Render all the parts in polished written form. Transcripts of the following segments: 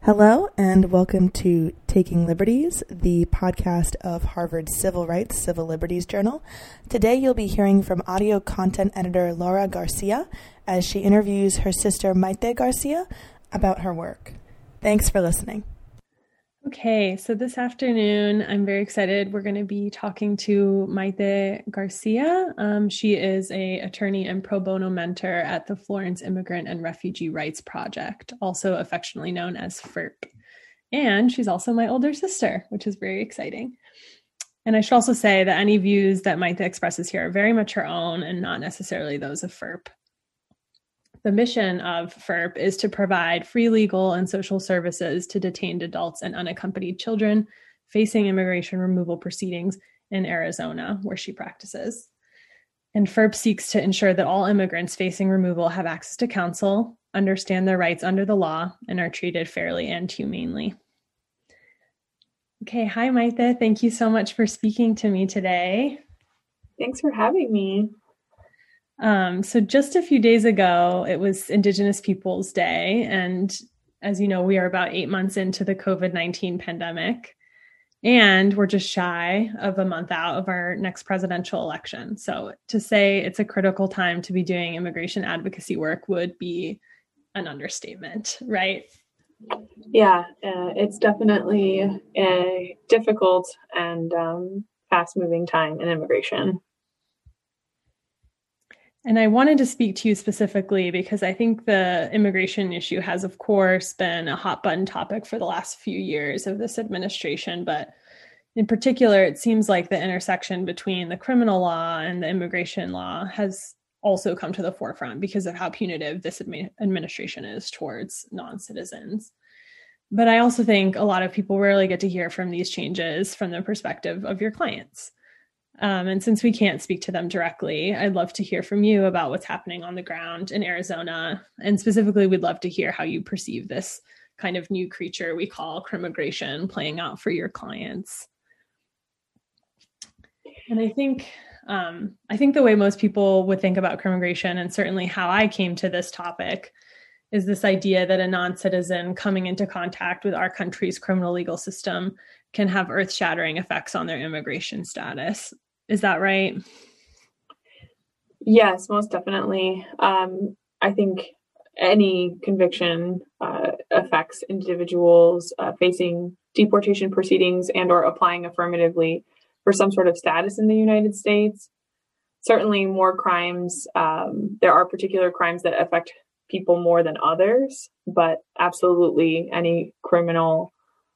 Hello, and welcome to Taking Liberties, the podcast of Harvard's Civil Rights, Civil Liberties Journal. Today you'll be hearing from audio content editor Laura Garcia as she interviews her sister Maite Garcia about her work. Thanks for listening. Okay, so this afternoon, I'm very excited. We're going to be talking to Maite Garcia. She is an attorney and pro bono mentor at the Florence Immigrant and Refugee Rights Project, also affectionately known as FIRP. And she's also my older sister, which is very exciting. And I should also say that any views that Maite expresses here are very much her own and not necessarily those of FIRP. The mission of FIRP is to provide free legal and social services to detained adults and unaccompanied children facing immigration removal proceedings in Arizona, where she practices. And FIRP seeks to ensure that all immigrants facing removal have access to counsel, understand their rights under the law, and are treated fairly and humanely. Okay, hi, Maite. Thank you so much for speaking to me today. Thanks for having me. So just a few days ago, it was Indigenous Peoples Day. And as you know, we are about 8 months into the COVID-19 pandemic, and we're just shy of a month out of our next presidential election. So to say it's a critical time to be doing immigration advocacy work would be an understatement, right? Yeah, it's definitely a difficult and fast-moving time in immigration. And I wanted to speak to you specifically because I think the immigration issue has, of course, been a hot button topic for the last few years of this administration. But in particular, it seems like the intersection between the criminal law and the immigration law has also come to the forefront because of how punitive this administration is towards non-citizens. But I also think a lot of people rarely get to hear from these changes from the perspective of your clients. And since we can't speak to them directly, I'd love to hear from you about what's happening on the ground in Arizona. And specifically, we'd love to hear how you perceive this kind of new creature we call crimmigration playing out for your clients. And I think the way most people would think about crimmigration, and certainly how I came to this topic, is this idea that a non-citizen coming into contact with our country's criminal legal system can have earth-shattering effects on their immigration status. Is that right? Yes, most definitely. I think any conviction affects individuals facing deportation proceedings and or applying affirmatively for some sort of status in the United States. Certainly more crimes. There are particular crimes that affect people more than others, but absolutely any criminal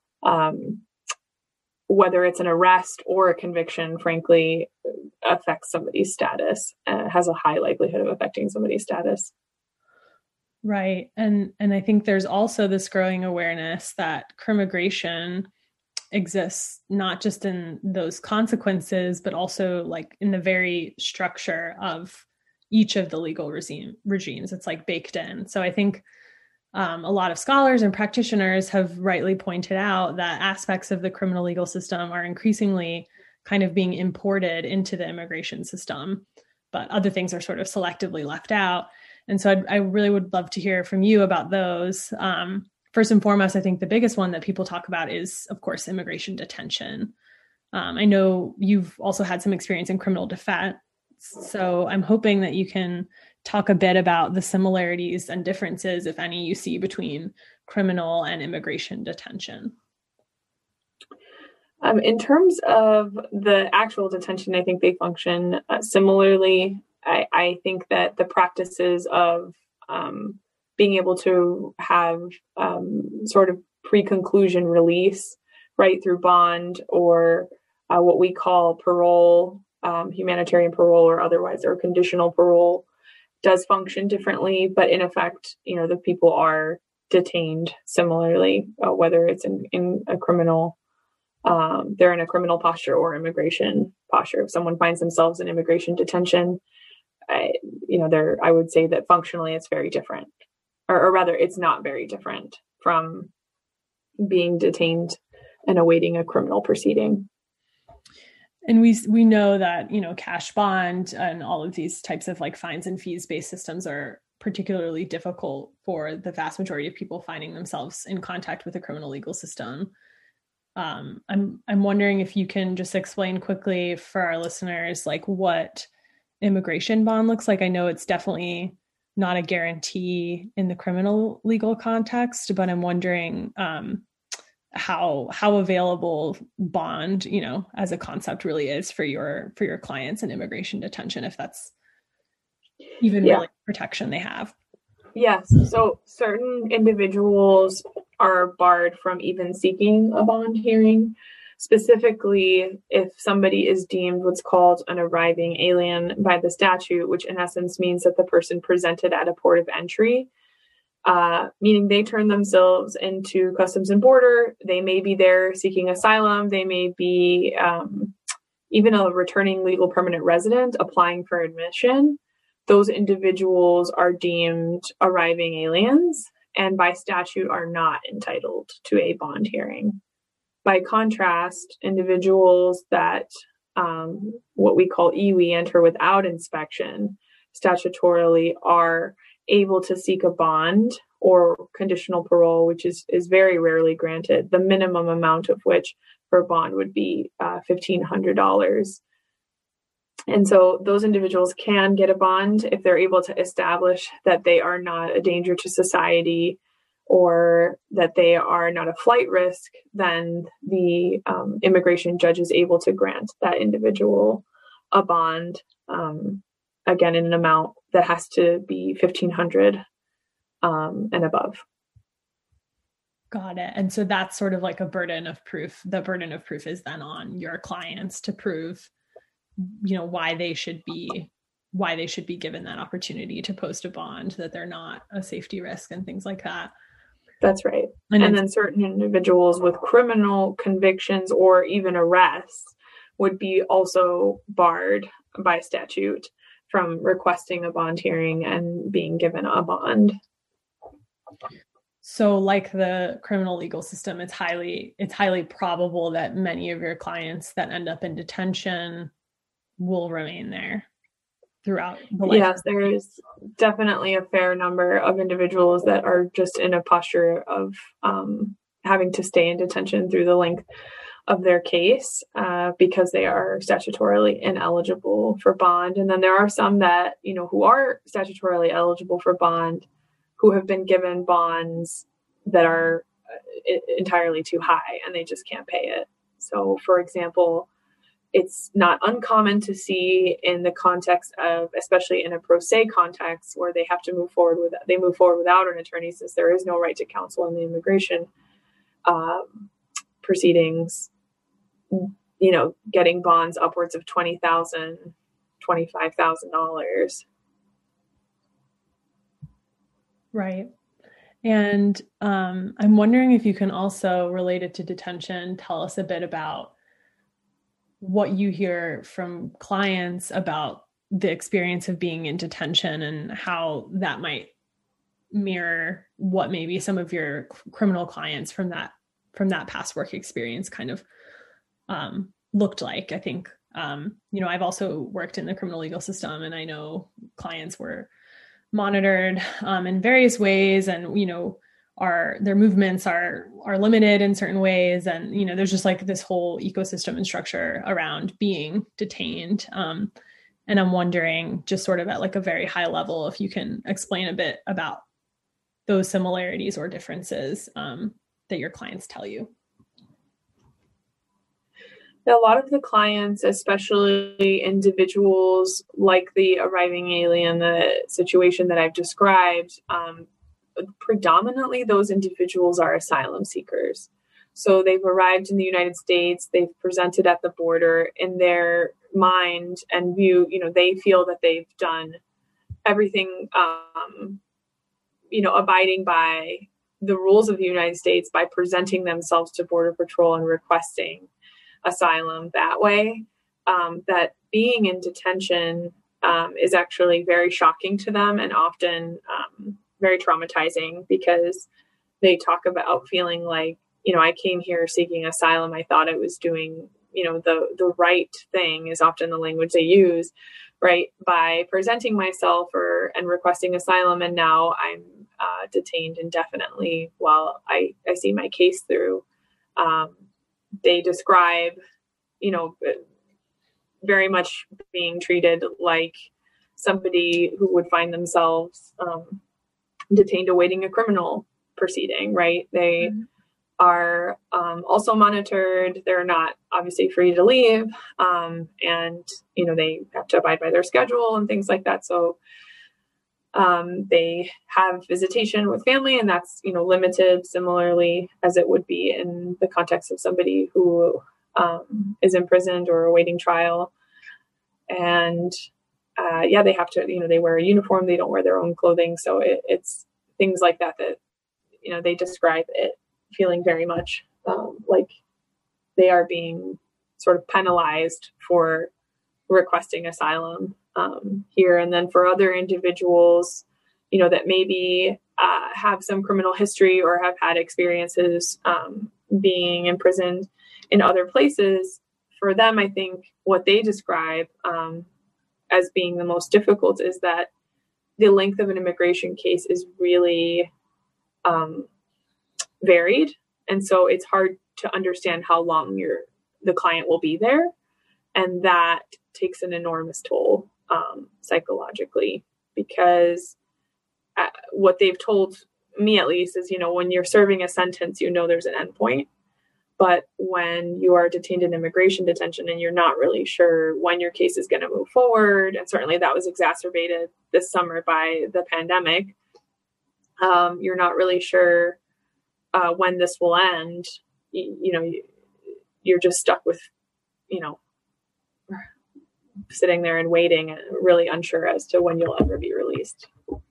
whether it's an arrest or a conviction, frankly, affects somebody's status, has a high likelihood of affecting somebody's status. Right. And I think there's also this growing awareness that crimmigration exists not just in those consequences, but also like in the very structure of each of the legal regimes. It's like baked in. So I think a lot of scholars and practitioners have rightly pointed out that aspects of the criminal legal system are increasingly kind of being imported into the immigration system, but other things are sort of selectively left out. And so I really would love to hear from you about those. First and foremost, I think the biggest one that people talk about is, of course, immigration detention. I know you've also had some experience in criminal defense, so I'm hoping that you can talk a bit about the similarities and differences, if any, you see between criminal and immigration detention. In terms of the actual detention, I think they function similarly. I think that the practices of being able to have sort of pre-conclusion release, right, through bond or what we call parole, humanitarian parole or otherwise, or conditional parole, does function differently, but in effect, the people are detained similarly, whether it's in a criminal, they're in a criminal posture or immigration posture. If someone finds themselves in immigration detention, I would say that functionally it's very different, or rather it's not very different from being detained and awaiting a criminal proceeding. And we know that, cash bond and all of these types of like fines and fees based systems are particularly difficult for the vast majority of people finding themselves in contact with the criminal legal system. I'm wondering if you can just explain quickly for our listeners, like what immigration bond looks like. I know it's definitely not a guarantee in the criminal legal context, but I'm wondering how available bond, as a concept really is for your clients in immigration detention, if that's even really protection they have. Yes. So certain individuals are barred from even seeking a bond hearing. Specifically, if somebody is deemed what's called an arriving alien by the statute, which in essence means that the person presented at a port of entry, meaning they turn themselves into Customs and Border. They may be there seeking asylum. They may be even a returning legal permanent resident applying for admission. Those individuals are deemed arriving aliens and by statute are not entitled to a bond hearing. By contrast, individuals that what we call EWI, enter without inspection, statutorily are able to seek a bond or conditional parole, which is very rarely granted, the minimum amount of which for a bond would be $1,500. And so those individuals can get a bond if they're able to establish that they are not a danger to society or that they are not a flight risk. Then the immigration judge is able to grant that individual a bond, again, in an amount that has to be $1,500 and above. Got it. And so that's sort of like a burden of proof. The burden of proof is then on your clients to prove why they should be given that opportunity to post a bond, that they're not a safety risk and things like that. That's right. And then certain individuals with criminal convictions or even arrests would be also barred by statute from requesting a bond hearing and being given a bond. So like the criminal legal system, it's highly probable that many of your clients that end up in detention will remain there throughout the life. Yes, there is definitely a fair number of individuals that are just in a posture of having to stay in detention through the length of their case because they are statutorily ineligible for bond. And then there are some that, who are statutorily eligible for bond, who have been given bonds that are entirely too high and they just can't pay it. So, for example, it's not uncommon to see in the context of, especially in a pro se context, where they have to move forward without an attorney, since there is no right to counsel in the immigration proceedings. Getting bonds upwards of $20,000, $25,000. Right. And I'm wondering if you can also, related to detention, tell us a bit about what you hear from clients about the experience of being in detention and how that might mirror what maybe some of your criminal clients from that past work experience kind of looked like. I think, I've also worked in the criminal legal system, and I know clients were monitored in various ways, and their movements are limited in certain ways, and there's just like this whole ecosystem and structure around being detained. And I'm wondering, just sort of at like a very high level, if you can explain a bit about those similarities or differences that your clients tell you. A lot of the clients, especially individuals like the arriving alien, the situation that I've described, predominantly those individuals are asylum seekers. So they've arrived in the United States, they've presented at the border. In their mind and view, they feel that they've done everything, abiding by the rules of the United States by presenting themselves to Border Patrol and requesting asylum that way. That being in detention is actually very shocking to them and often very traumatizing, because they talk about feeling like, I came here seeking asylum. I thought I was doing the right thing is often the language they use, right? By presenting myself and requesting asylum, and now I'm detained indefinitely while I see my case through. They describe, very much being treated like somebody who would find themselves detained awaiting a criminal proceeding, right? They are also monitored. They're not obviously free to leave. And, they have to abide by their schedule and things like that. So they have visitation with family, and that's, limited similarly as it would be in the context of somebody who is imprisoned or awaiting trial. And they have to, they wear a uniform. They don't wear their own clothing. So it's things like that, they describe it feeling very much like they are being sort of penalized for requesting asylum here. And then for other individuals, that maybe have some criminal history or have had experiences being imprisoned in other places, for them, I think what they describe as being the most difficult is that the length of an immigration case is really varied. And so it's hard to understand how long the client will be there. And that takes an enormous toll psychologically, because what they've told me, at least, is, when you're serving a sentence, there's an endpoint. But when you are detained in immigration detention and you're not really sure when your case is going to move forward, and certainly that was exacerbated this summer by the pandemic, you're not really sure when this will end. You're just stuck with, sitting there and waiting and really unsure as to when you'll ever be released.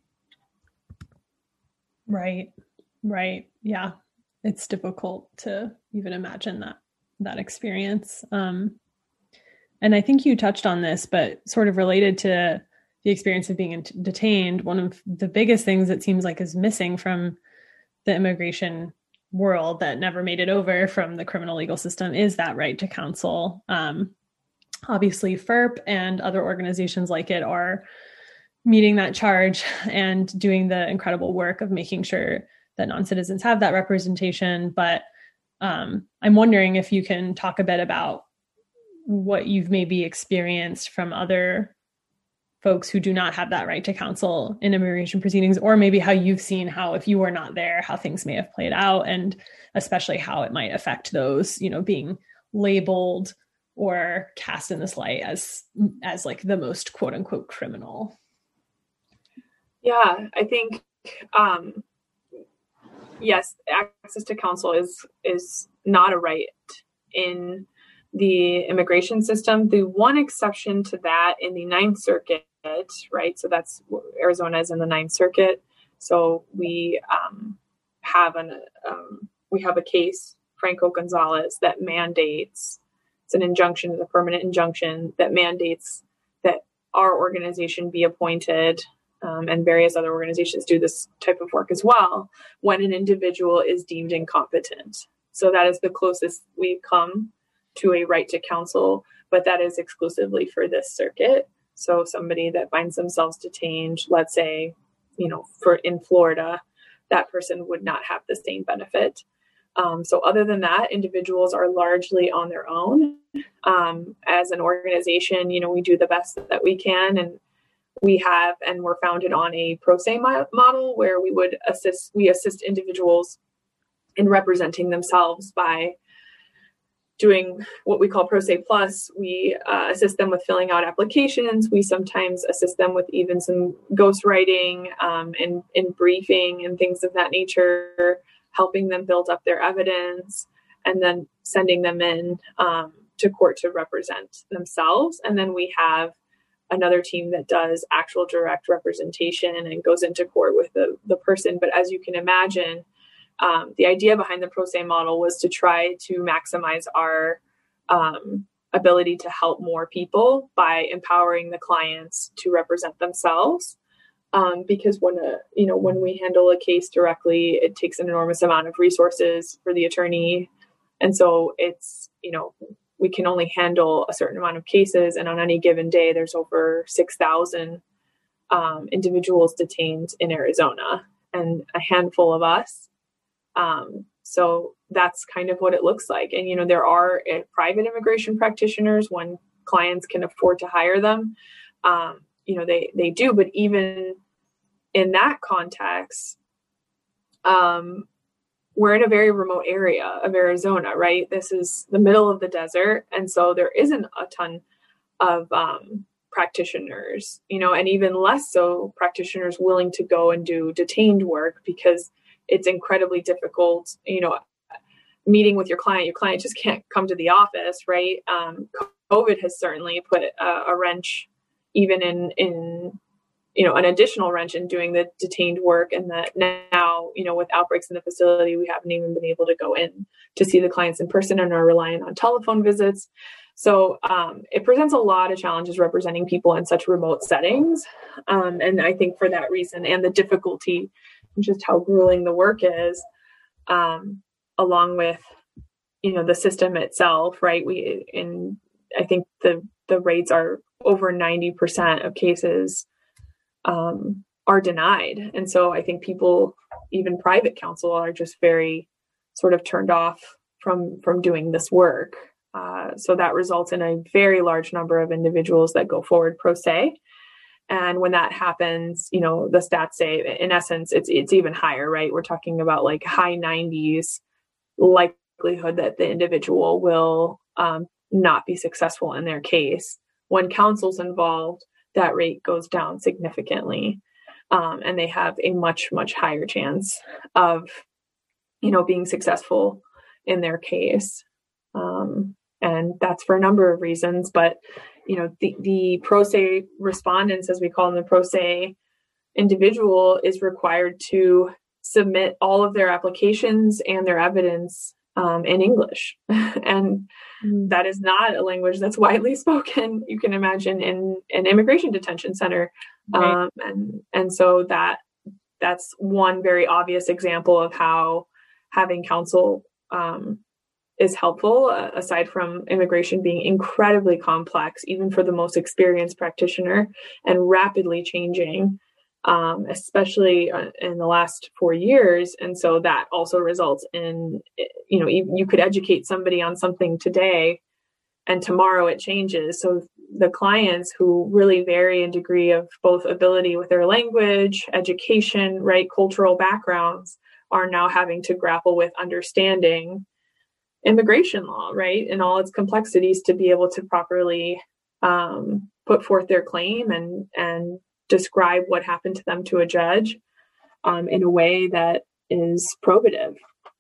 Right. Yeah. It's difficult to even imagine that experience. And I think you touched on this, but sort of related to the experience of being detained, one of the biggest things it seems like is missing from the immigration world that never made it over from the criminal legal system is that right to counsel. Obviously, FERP and other organizations like it are meeting that charge and doing the incredible work of making sure that non-citizens have that representation. But I'm wondering if you can talk a bit about what you've maybe experienced from other folks who do not have that right to counsel in immigration proceedings, or maybe how you've seen how, if you were not there, how things may have played out, and especially how it might affect those, being labeled or cast in this light as like the most quote unquote criminal. Yeah, I think, yes, access to counsel is not a right in the immigration system. The one exception to that in the Ninth Circuit, right? So that's Arizona is in the Ninth Circuit. So we have a case, Franco Gonzalez, that mandates, it's an injunction, it's a permanent injunction that mandates that our organization be appointed, and various other organizations do this type of work as well, when an individual is deemed incompetent. So that is the closest we come to a right to counsel, but that is exclusively for this circuit. So somebody that finds themselves detained, let's say, in Florida, that person would not have the same benefit. So other than that, individuals are largely on their own. As an organization, we do the best that we can, and we're founded on a pro se model where we assist individuals in representing themselves by doing what we call Pro Se Plus. We assist them with filling out applications. We sometimes assist them with even some ghostwriting and briefing and things of that nature, helping them build up their evidence, and then sending them in to court to represent themselves. And then we have another team that does actual direct representation and goes into court with the person. But as you can imagine, the idea behind the pro se model was to try to maximize our ability to help more people by empowering the clients to represent themselves. Because when we handle a case directly, it takes an enormous amount of resources for the attorney. And so it's, we can only handle a certain amount of cases. And on any given day, there's over 6,000 individuals detained in Arizona, and a handful of us. So that's kind of what it looks like. And, you know, there are private immigration practitioners when clients can afford to hire them. You know, they do, but even in that context, we're in a very remote area of Arizona, right? This is the middle of the desert. And so there isn't a ton of practitioners, you know, and even less so practitioners willing to go and do detained work, because it's incredibly difficult, you know, meeting with your client just can't come to the office, right? COVID has certainly put a wrench even in you know, an additional wrench in doing the detained work, and that now, you know, with outbreaks in the facility, we haven't even been able to go in to see the clients in person and are relying on telephone visits. So it presents a lot of challenges representing people in such remote settings. And I think for that reason, and the difficulty, just how grueling the work is, along with, you know, the system itself, right? I think the rates are over 90% of cases are denied. And so I think people, even private counsel, are just very sort of turned off from doing this work. So that results in a very large number of individuals that go forward pro se. And when that happens, you know, the stats say, in essence, it's even higher, right? We're talking about like high 90s likelihood that the individual will not be successful in their case. When counsel's involved, that rate goes down significantly. And they have a much, much higher chance of, you know, being successful in their case. And that's for a number of reasons. But, you know, the pro se respondents, as we call them, the pro se individual, is required to submit all of their applications and their evidence in English. And that is not a language that's widely spoken, you can imagine, in an immigration detention center. Right. And so that's one very obvious example of how having counsel is helpful, aside from immigration being incredibly complex, even for the most experienced practitioner, and rapidly changing, especially in the last 4 years. And so that also results in, you know, you could educate somebody on something today and tomorrow it changes. So the clients, who really vary in degree of both ability with their language, education, right, cultural backgrounds, are now having to grapple with understanding immigration law, right, and all its complexities to be able to properly put forth their claim and describe what happened to them to a judge in a way that is probative.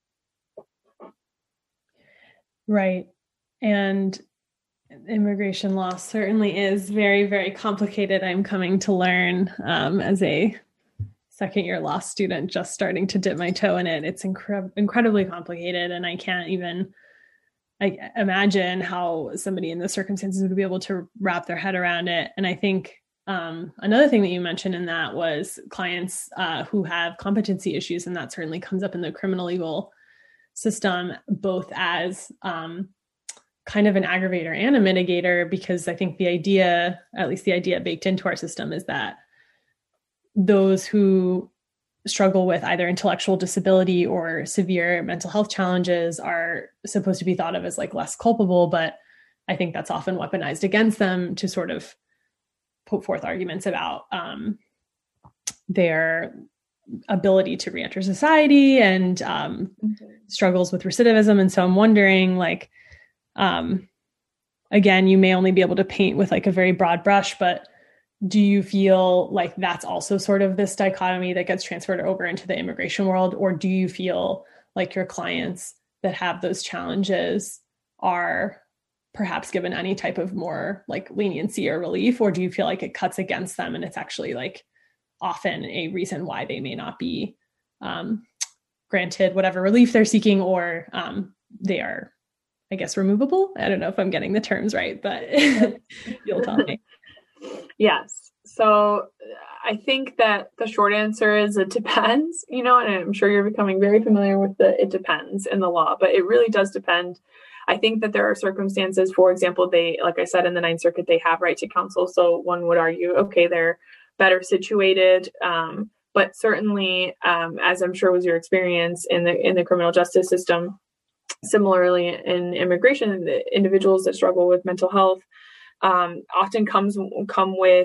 Right. And immigration law certainly is very, very complicated. I'm coming to learn as a second-year law student, just starting to dip my toe in it. It's incredibly complicated, and I can't even imagine how somebody in those circumstances would be able to wrap their head around it. And I think another thing that you mentioned in that was clients who have competency issues, and that certainly comes up in the criminal legal system, both as kind of an aggravator and a mitigator, because I think the idea, at least the idea baked into our system, is that those who struggle with either intellectual disability or severe mental health challenges are supposed to be thought of as like less culpable, but I think that's often weaponized against them to sort of put forth arguments about their ability to reenter society and struggles with recidivism. And so I'm wondering, like, again, you may only be able to paint with like a very broad brush, but do you feel like that's also sort of this dichotomy that gets transferred over into the immigration world? Or do you feel like your clients that have those challenges are perhaps given any type of more like leniency or relief? Or do you feel like it cuts against them and it's actually like often a reason why they may not be granted whatever relief they're seeking, or they are, I guess, removable? I don't know if I'm getting the terms right, but you'll tell me. Yes. So I think that the short answer is it depends, you know, and I'm sure you're becoming very familiar with it depends in the law, but it really does depend I think that there are circumstances, for example, they, like I said, in the Ninth Circuit, they have right to counsel. So one would argue, okay, they're better situated. But certainly, as I'm sure was your experience in the criminal justice system, similarly in immigration, the individuals that struggle with mental health often come with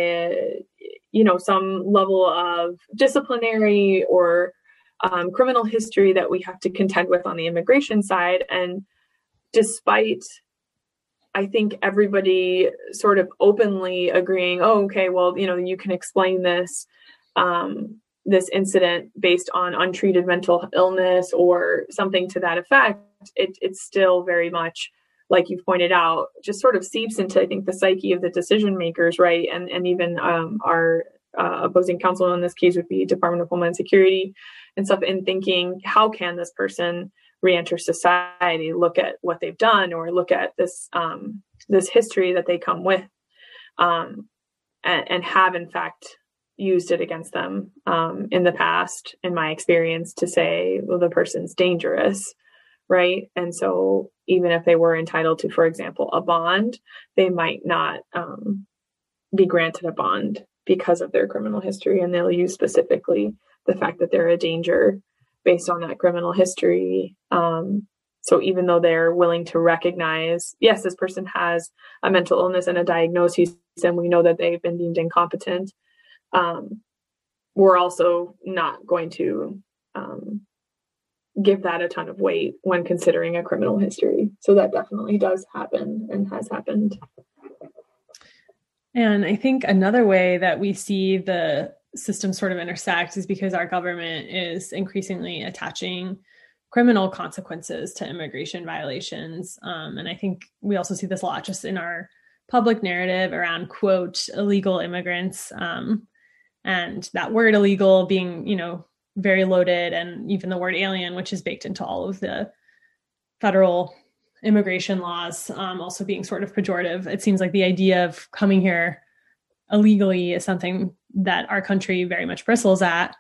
some level of disciplinary or criminal history that we have to contend with on the immigration side. And despite, I think, everybody sort of openly agreeing, oh, okay, well, you can explain this incident based on untreated mental illness or something to that effect, it's still very much, like you've pointed out, just sort of seeps into, I think, the psyche of the decision makers, right? And even our opposing counsel in this case would be Department of Homeland Security and stuff, in thinking, how can this person reenter society, look at what they've done, or look at this history that they come with, and have in fact used it against them in the past, in my experience, to say, well, the person's dangerous, right? And so even if they were entitled to, for example, a bond, they might not be granted a bond because of their criminal history, and they'll use specifically the fact that they're a danger based on that criminal history. So even though they're willing to recognize, yes, this person has a mental illness and a diagnosis, and we know that they've been deemed incompetent, we're also not going to give that a ton of weight when considering a criminal history. So that definitely does happen and has happened. And I think another way that we see the system sort of intersect is because our government is increasingly attaching criminal consequences to immigration violations. And I think we also see this a lot just in our public narrative around, quote, illegal immigrants. And that word illegal being, very loaded, and even the word alien, which is baked into all of the federal immigration laws, also being sort of pejorative. It seems like the idea of coming here illegally is something that our country very much bristles at.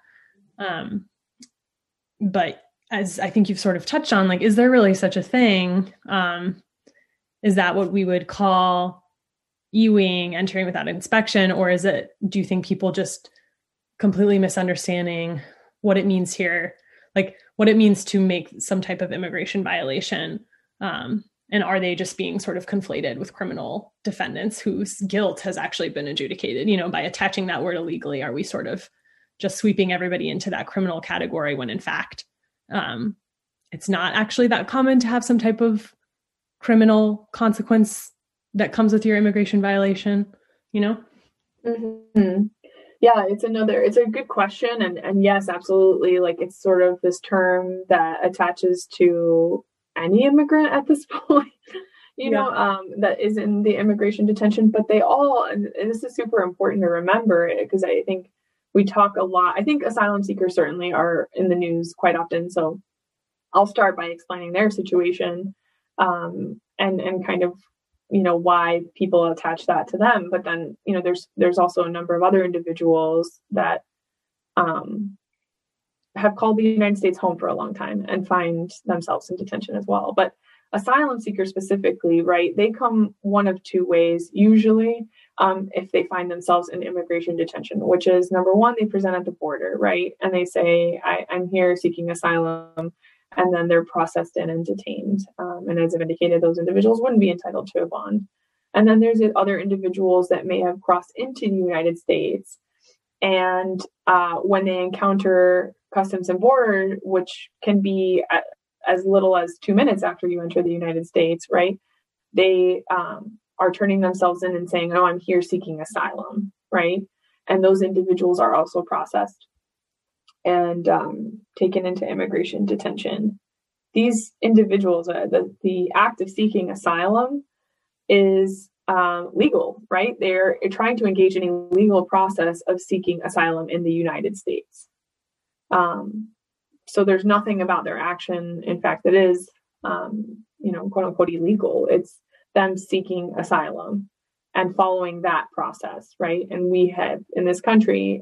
But as I think you've sort of touched on, like, is there really such a thing? Is that what we would call E-wing, entering without inspection? Or do you think people just completely misunderstanding what it means here, like what it means to make some type of immigration violation? And are they just being sort of conflated with criminal defendants whose guilt has actually been adjudicated? By attaching that word illegally, are we sort of just sweeping everybody into that criminal category when in fact, it's not actually that common to have some type of criminal consequence that comes with your immigration violation, Mm-hmm. Yeah, it's a good question. And yes, absolutely. Like, it's sort of this term that attaches to any immigrant at this point, that is in the immigration detention, but they all, and this is super important to remember, because I think we talk a lot. I think asylum seekers certainly are in the news quite often. So I'll start by explaining their situation, and kind of, why people attach that to them. But then, there's also a number of other individuals that have called the United States home for a long time and find themselves in detention as well. But asylum seekers specifically, right, they come one of two ways, usually, if they find themselves in immigration detention, which is, number one, they present at the border, right? And they say, I'm here seeking asylum. And then they're processed in and detained. And as I've indicated, those individuals wouldn't be entitled to a bond. And then there's other individuals that may have crossed into the United States. And when they encounter Customs and Border, which can be as little as 2 minutes after you enter the United States, right? They are turning themselves in and saying, oh, I'm here seeking asylum, right? And those individuals are also processed and taken into immigration detention. These individuals, the act of seeking asylum is legal, right? They're trying to engage in a legal process of seeking asylum in the United States. So there's nothing about their action, in fact, that is, quote unquote, illegal. It's them seeking asylum and following that process, right? And we have, in this country,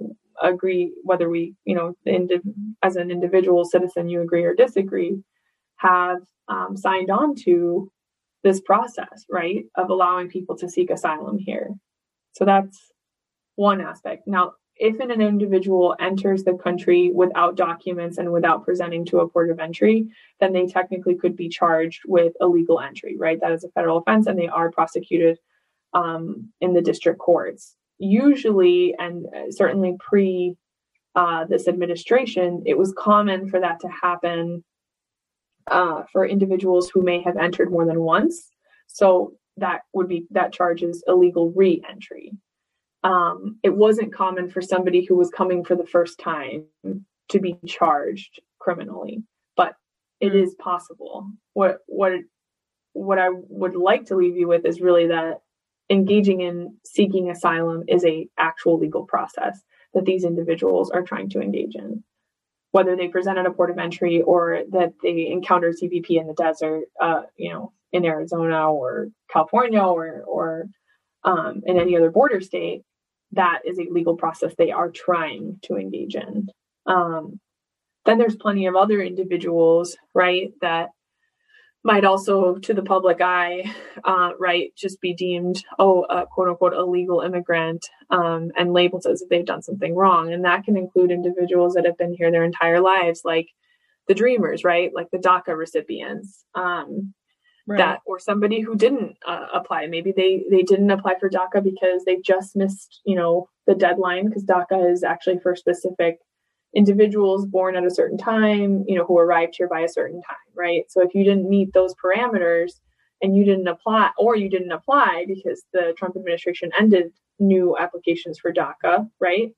agree, whether we, as an individual citizen, you agree or disagree, have signed on to this process, right, of allowing people to seek asylum here. So that's one aspect. Now, if an individual enters the country without documents and without presenting to a port of entry, then they technically could be charged with illegal entry, right? That is a federal offense, and they are prosecuted in the district courts. Usually, and certainly pre this administration, it was common for that to happen for individuals who may have entered more than once. So that charges illegal re-entry. It wasn't common for somebody who was coming for the first time to be charged criminally, but it is possible. What I would like to leave you with is really that engaging in seeking asylum is a actual legal process that these individuals are trying to engage in. Whether they present at a port of entry or that they encounter CBP in the desert, in Arizona or California or in any other border state, that is a legal process they are trying to engage in. Then there's plenty of other individuals, right, that might also, to the public eye, right, just be deemed, a quote unquote illegal immigrant, and labeled as if they've done something wrong. And that can include individuals that have been here their entire lives, like the dreamers, right, like the DACA recipients, that, or somebody who didn't apply. Maybe they didn't apply for DACA because they just missed, the deadline, because DACA is actually for specific individuals born at a certain time, who arrived here by a certain time, right? So if you didn't meet those parameters and you didn't apply, or you didn't apply because the Trump administration ended new applications for DACA, right?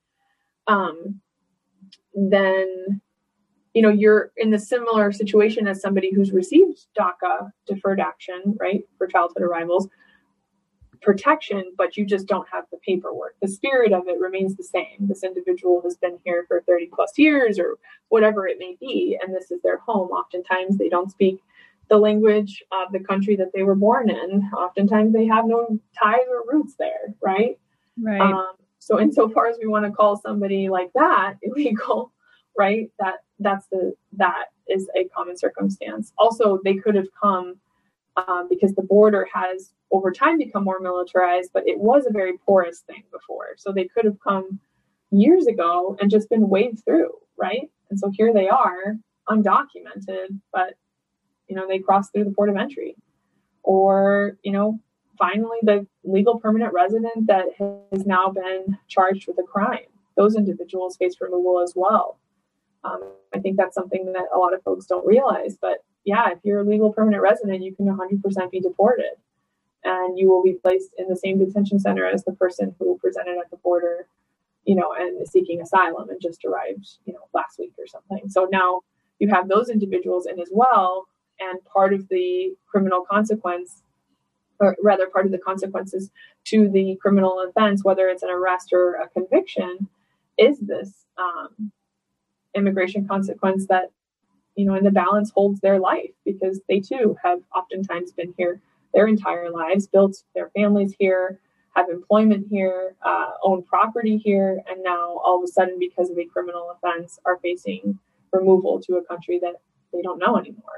Then, you're in the similar situation as somebody who's received DACA deferred action, right, for childhood arrivals protection, but you just don't have the paperwork. The spirit of it remains the same. This individual has been here for 30 plus years or whatever it may be, and this is their home. Oftentimes they don't speak the language of the country that they were born in. Oftentimes they have no ties or roots there, right? Right. So insofar as we want to call somebody like that illegal, right, that is a common circumstance. Also, they could have come because the border has over time become more militarized, but it was a very porous thing before. So they could have come years ago and just been waved through, right? And so here they are, undocumented, but, they crossed through the port of entry. Or, finally, the legal permanent resident that has now been charged with a crime. Those individuals face removal as well. I think that's something that a lot of folks don't realize, but yeah, if you're a legal permanent resident, you can 100% be deported, and you will be placed in the same detention center as the person who presented at the border, and is seeking asylum and just arrived, last week or something. So now you have those individuals in as well, and part of the criminal consequence, or rather part of the consequences to the criminal offense, whether it's an arrest or a conviction, is this immigration consequence that, in the balance holds their life, because they too have oftentimes been here their entire lives, built their families here, have employment here, own property here, and now all of a sudden, because of a criminal offense, are facing removal to a country that they don't know anymore.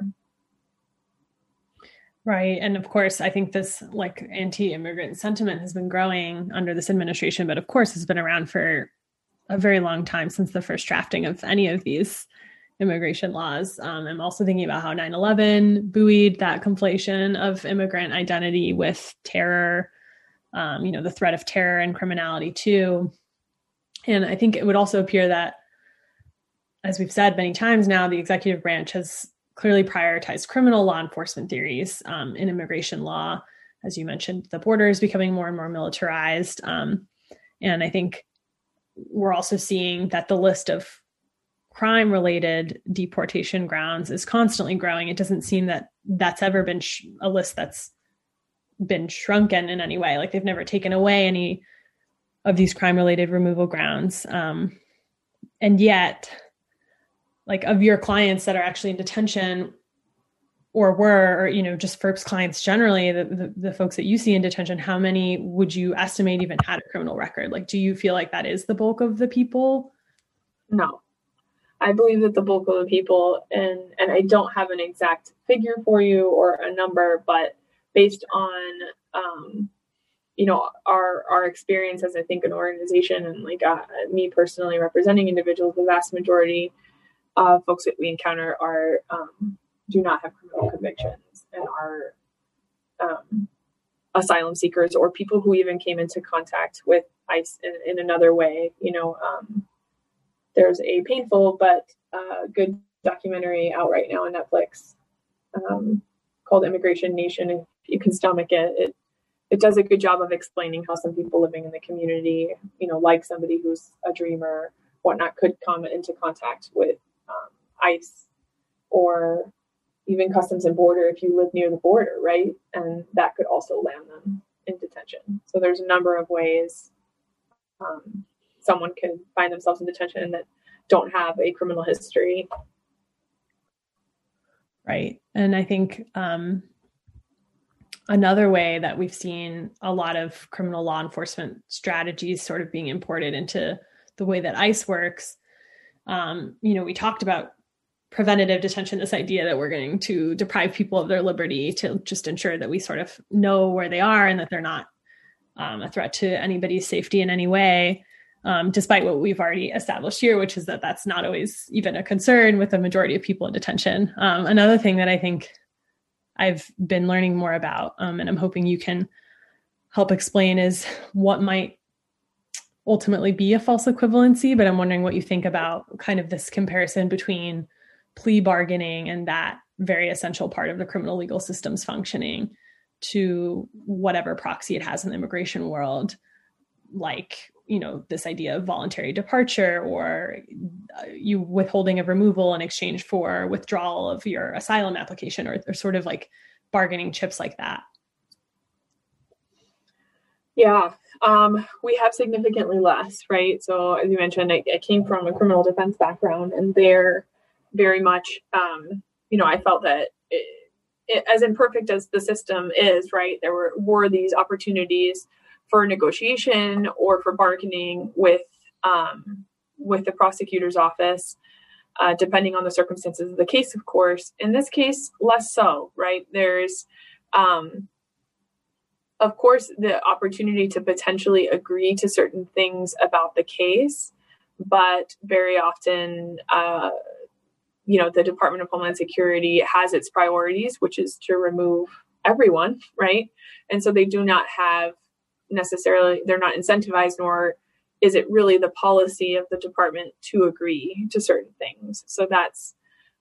Right. And of course, I think this anti-immigrant sentiment has been growing under this administration, but of course has been around for a very long time, since the first drafting of any of these immigration laws. I'm also thinking about how 9/11 buoyed that conflation of immigrant identity with terror, the threat of terror and criminality too. And I think it would also appear that, as we've said many times now, the executive branch has clearly prioritized criminal law enforcement theories in immigration law. As you mentioned, the border is becoming more and more militarized. And I think we're also seeing that the list of crime-related deportation grounds is constantly growing. It doesn't seem that that's ever been a list that's been shrunken in any way. They've never taken away any of these crime-related removal grounds. And yet, of your clients that are actually in detention or were, or, just FERP's clients generally, the folks that you see in detention, how many would you estimate even had a criminal record? Do you feel like that is the bulk of the people? No. I believe that the bulk of the people, and I don't have an exact figure for you or a number, but based on, our experience as I think an organization and like me personally representing individuals, the vast majority of folks that we encounter are do not have criminal convictions and are asylum seekers or people who even came into contact with ICE in another way. There's a painful but good documentary out right now on Netflix called Immigration Nation. If you can stomach it, it does a good job of explaining how some people living in the community, like somebody who's a dreamer, whatnot, could come into contact with ICE or even Customs and Border if you live near the border, right? And that could also land them in detention. So there's a number of ways someone can find themselves in detention that don't have a criminal history. Right. And I think another way that we've seen a lot of criminal law enforcement strategies sort of being imported into the way that ICE works, we talked about preventative detention, this idea that we're going to deprive people of their liberty to just ensure that we sort of know where they are and that they're not a threat to anybody's safety in any way. Despite what we've already established here, which is that that's not always even a concern with the majority of people in detention. Another thing that I think I've been learning more about, and I'm hoping you can help explain, is what might ultimately be a false equivalency. But I'm wondering what you think about kind of this comparison between plea bargaining and that very essential part of the criminal legal system's functioning to whatever proxy it has in the immigration world, like this idea of voluntary departure or you withholding of removal in exchange for withdrawal of your asylum application or sort of like bargaining chips like that. Yeah, we have significantly less, right? So as you mentioned, I came from a criminal defense background, and they're very much, I felt that as imperfect as the system is, right, there were these opportunities for negotiation or for bargaining with the prosecutor's office, depending on the circumstances of the case, of course. In this case, less so, right? There's, of course, the opportunity to potentially agree to certain things about the case, but very often, the Department of Homeland Security has its priorities, which is to remove everyone, right? And so they do not have they're not incentivized, nor is it really the policy of the department to agree to certain things. So that's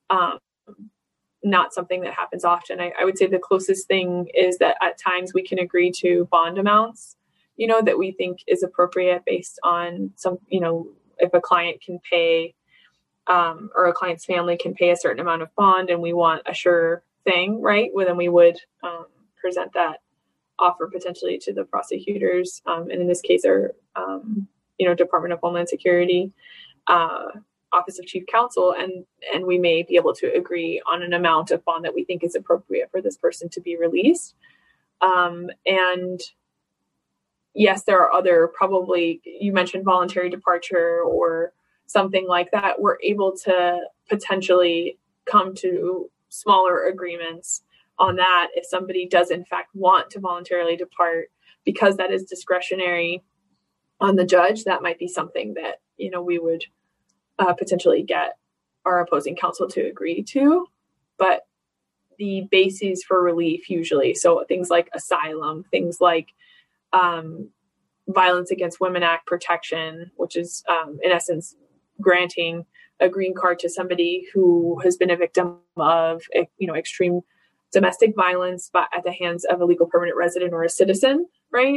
not something that happens often. I would say the closest thing is that at times we can agree to bond amounts, that we think is appropriate based on some, if a client can pay or a client's family can pay a certain amount of bond and we want a sure thing, right? Well, then we would present that offer potentially to the prosecutors, and in this case, our Department of Homeland Security, Office of Chief Counsel, and we may be able to agree on an amount of bond that we think is appropriate for this person to be released. And yes, there are other, probably you mentioned voluntary departure or something like that. We're able to potentially come to smaller agreements on that if somebody does in fact want to voluntarily depart, because that is discretionary on the judge. That might be something that we would potentially get our opposing counsel to agree to. But the bases for relief usually, so things like asylum, things like Violence Against Women Act protection, which is in essence granting a green card to somebody who has been a victim of extreme domestic violence, but at the hands of a legal permanent resident or a citizen, right?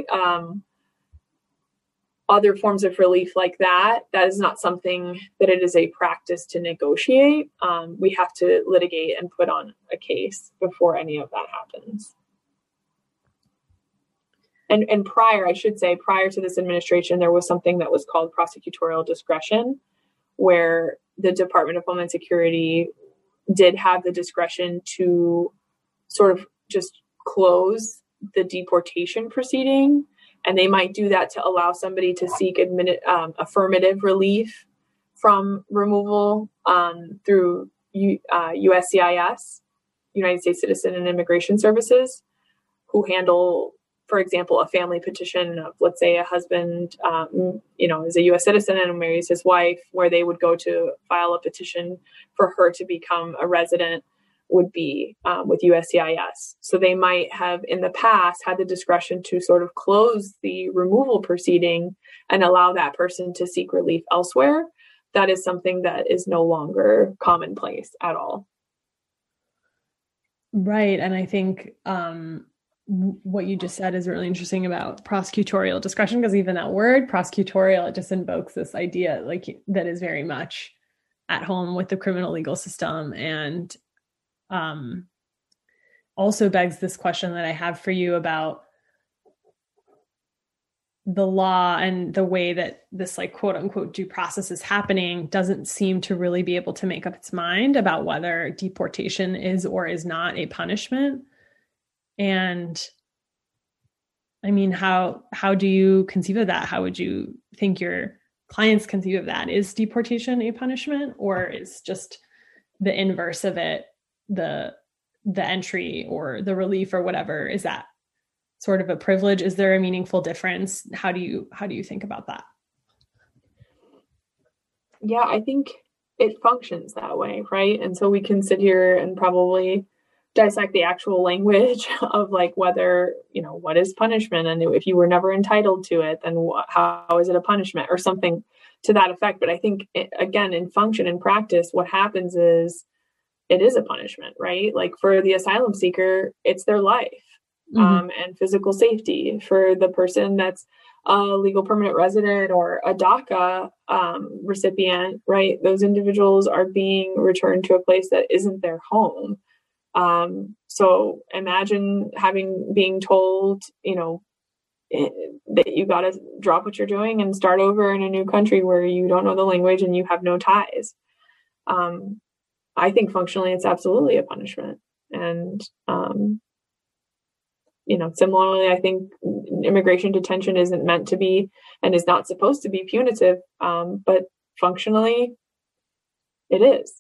Other forms of relief like that is not something that it is a practice to negotiate. We have to litigate and put on a case before any of that happens. And prior to this administration, there was something that was called prosecutorial discretion, where the Department of Homeland Security did have the discretion to sort of just close the deportation proceeding. And they might do that to allow somebody to seek affirmative relief from removal through USCIS, United States Citizen and Immigration Services, who handle, for example, a family petition of, let's say, a husband, is a U.S. citizen and marries his wife, where they would go to file a petition for her to become a resident, would be with USCIS. So they might have in the past had the discretion to sort of close the removal proceeding and allow that person to seek relief elsewhere. That is something that is no longer commonplace at all. Right. And I think what you just said is really interesting about prosecutorial discretion, because even that word prosecutorial, it just invokes this idea like that is very much at home with the criminal legal system, and also begs this question that I have for you about the law and the way that this like quote unquote due process is happening doesn't seem to really be able to make up its mind about whether deportation is or is not a punishment. And I mean, how do you conceive of that? How would you think your clients conceive of that? Is deportation a punishment, or is just the inverse of it, the entry or the relief or whatever? Is that sort of a privilege? Is there a meaningful difference? How do you think about that? Yeah, I think it functions that way, right? And so we can sit here and probably dissect the actual language of like whether, what is punishment? And if you were never entitled to it, then how is it a punishment or something to that effect? But I think, again, in function and practice, what happens is it is a punishment, right? Like for the asylum seeker, it's their life. And physical safety. For the person that's a legal permanent resident or a DACA recipient, right? Those individuals are being returned to a place that isn't their home. So imagine being told, that you got to drop what you're doing and start over in a new country where you don't know the language and you have no ties. I think functionally it's absolutely a punishment. And, similarly, I think immigration detention isn't meant to be and is not supposed to be punitive, but functionally it is.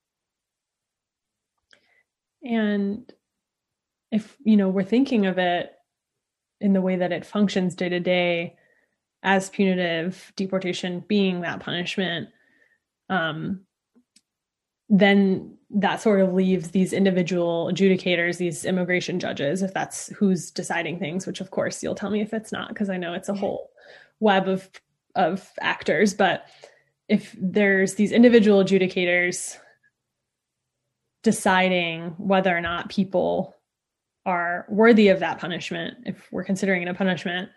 And if, we're thinking of it in the way that it functions day to day as punitive, deportation being that punishment, then that sort of leaves these individual adjudicators, these immigration judges, if that's who's deciding things, which of course you'll tell me if it's not, because I know it's a whole web of actors. But if there's these individual adjudicators deciding whether or not people are worthy of that punishment, if we're considering it a punishment,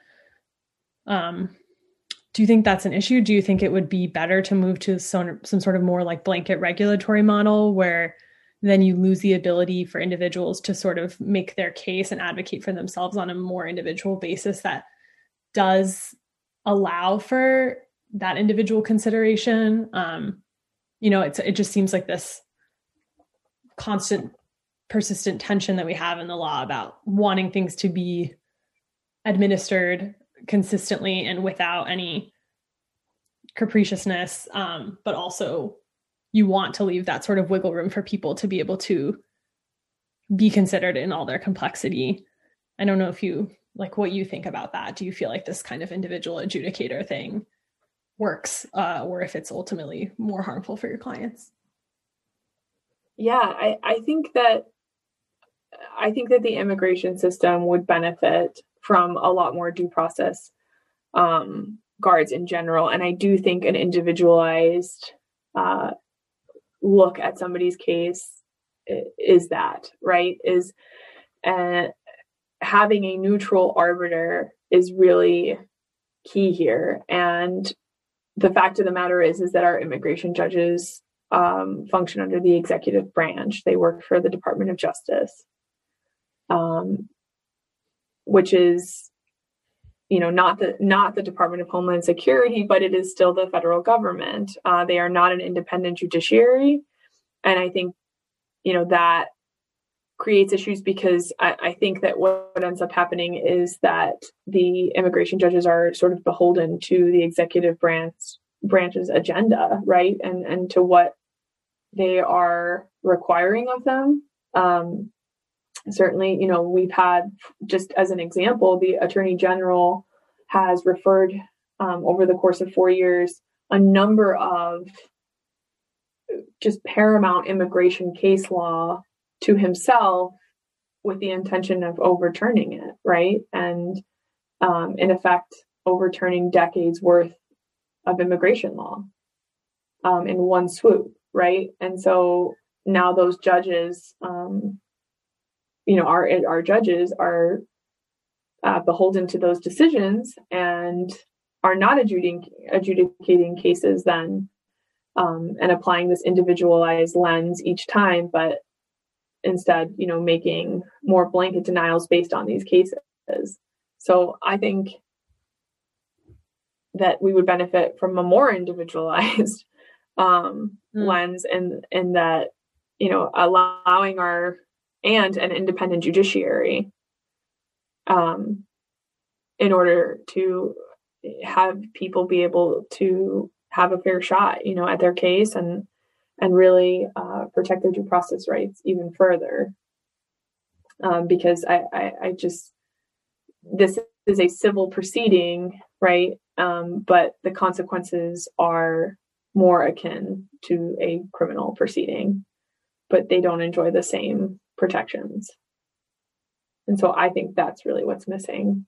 do you think that's an issue? Do you think it would be better to move to some sort of more like blanket regulatory model where then you lose the ability for individuals to sort of make their case and advocate for themselves on a more individual basis that does allow for that individual consideration? It just seems like this constant, persistent tension that we have in the law about wanting things to be administered consistently and without any capriciousness, but also you want to leave that sort of wiggle room for people to be able to be considered in all their complexity. I don't know if you like what you think about that. Do you feel like this kind of individual adjudicator thing works, or if it's ultimately more harmful for your clients? Yeah, I think that the immigration system would benefit from a lot more due process guards in general. And I do think an individualized look at somebody's case is that, right? Is having a neutral arbiter is really key here. And the fact of the matter is that our immigration judges function under the executive branch. They work for the Department of Justice, which is, not the Department of Homeland Security, but it is still the federal government. They are not an independent judiciary. And I think, that creates issues because I think that what ends up happening is that the immigration judges are sort of beholden to the executive branch branch's agenda, right? And to what they are requiring of them. Certainly, we've had, just as an example, the Attorney General has referred over the course of 4 years a number of just paramount immigration case law to himself with the intention of overturning it, right? And in effect, overturning decades worth of immigration law in one swoop, right? And so now those judges, our judges are beholden to those decisions and are not adjudicating cases then and applying this individualized lens each time, but instead, making more blanket denials based on these cases. So I think that we would benefit from a more individualized lens, and that, allowing an independent judiciary in order to have people be able to have a fair shot, at their case and really protect their due process rights even further. Because I just, this is a civil proceeding, right? But the consequences are more akin to a criminal proceeding, but they don't enjoy the same protections. And so I think that's really what's missing.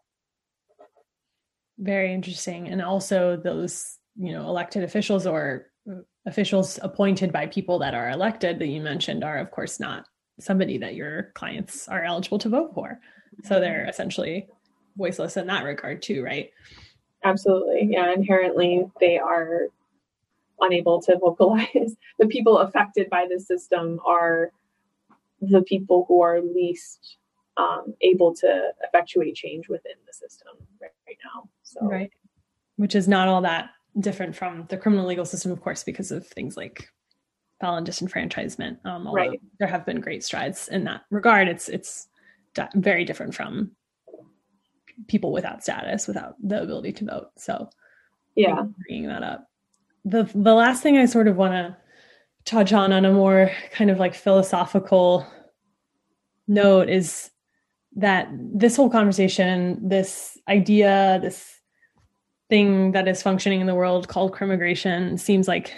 Very interesting. And also those, elected officials or officials appointed by people that are elected that you mentioned are, of course, not somebody that your clients are eligible to vote for. So they're essentially voiceless in that regard too, right? Absolutely. Yeah. Inherently, they are unable to vocalize. The people affected by this system are the people who are least able to effectuate change within the system right now. So. Right. Which is not all that different from the criminal legal system, of course, because of things like felon disenfranchisement. Although there have been great strides in that regard, it's very different from people without status, without the ability to vote. So yeah, bringing that up. The last thing I sort of want to touch on a more kind of like philosophical note is that this whole conversation, this idea, this thing that is functioning in the world called crimmigration seems like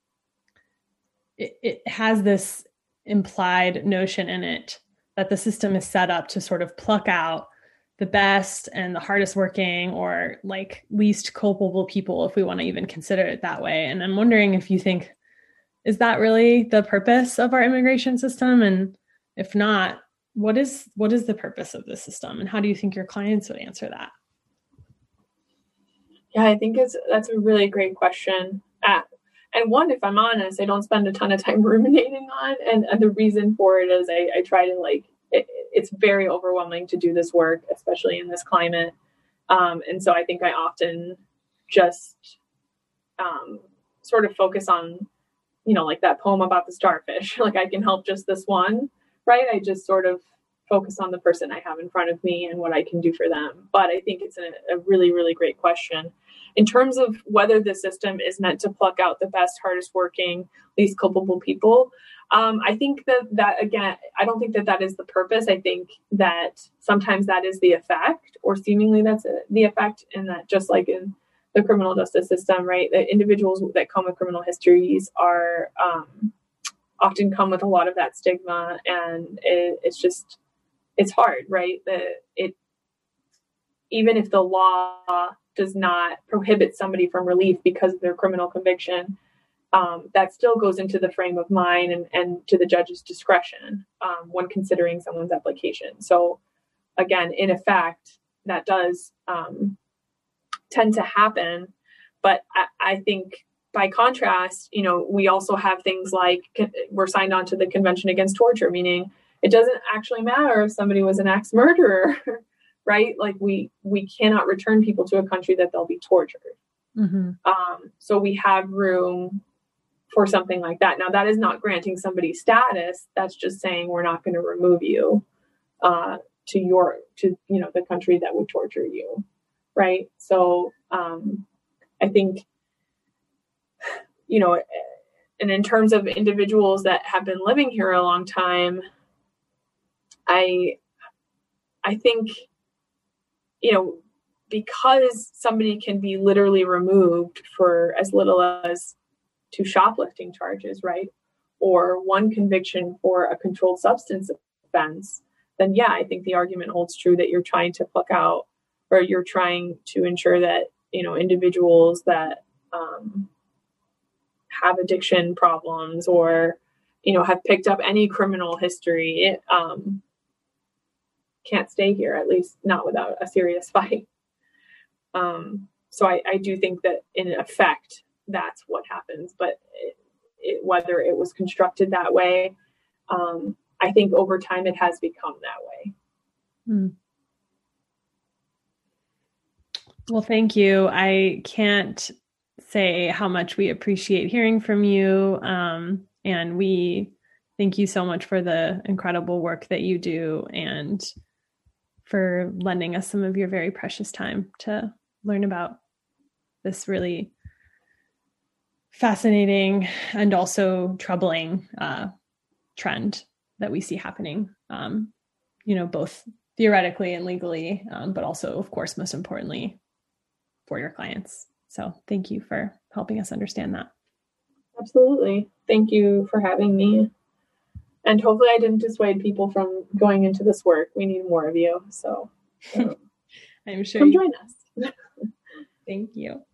it has this implied notion in it that the system is set up to sort of pluck out the best and the hardest working or like least culpable people, if we want to even consider it that way. And I'm wondering if you think, is that really the purpose of our immigration system? And if not, what is the purpose of the system? And how do you think your clients would answer that? Yeah, I think that's a really great question. And one, if I'm honest, I don't spend a ton of time ruminating on. And the reason for it is I try to it's very overwhelming to do this work, especially in this climate. And so I think I often just sort of focus on, like that poem about the starfish, like I can help just this one, right? I just sort of focus on the person I have in front of me and what I can do for them. But I think it's a really, really great question. In terms of whether the system is meant to pluck out the best, hardest working, least culpable people, I think that again, I don't think that is the purpose. I think that sometimes that is the effect, or seemingly that's the effect, and that just like in the criminal justice system, right, the individuals that come with criminal histories are often come with a lot of that stigma, and it's hard, right? Even if the law does not prohibit somebody from relief because of their criminal conviction, that still goes into the frame of mind and to the judge's discretion when considering someone's application. So again, in effect, that does tend to happen. But I think by contrast, we also have things like we're signed on to the Convention Against Torture, meaning it doesn't actually matter if somebody was an ex-murderer, right? Like we cannot return people to a country that they'll be tortured. Mm-hmm. So we have room for something like that. Now, that is not granting somebody status. That's just saying we're not going to remove you to the country that would torture you, right? So I think and in terms of individuals that have been living here a long time, I think, because somebody can be literally removed for as little as 2 shoplifting charges, right? Or 1 conviction for a controlled substance offense, then yeah, I think the argument holds true that you're trying to pluck out, or you're trying to ensure that, individuals that have addiction problems or, have picked up any criminal history, can't stay here, at least not without a serious fight. So I do think that in effect, that's what happens, but whether it was constructed that way, I think over time it has become that way. Well, thank you. I can't say how much we appreciate hearing from you. And we thank you so much for the incredible work that you do and for lending us some of your very precious time to learn about this really fascinating and also troubling trend that we see happening, both theoretically and legally, but also, of course, most importantly, for your clients. So thank you for helping us understand that. Absolutely. Thank you for having me. And hopefully I didn't dissuade people from going into this work. We need more of you. So I'm sure come join us. Thank you.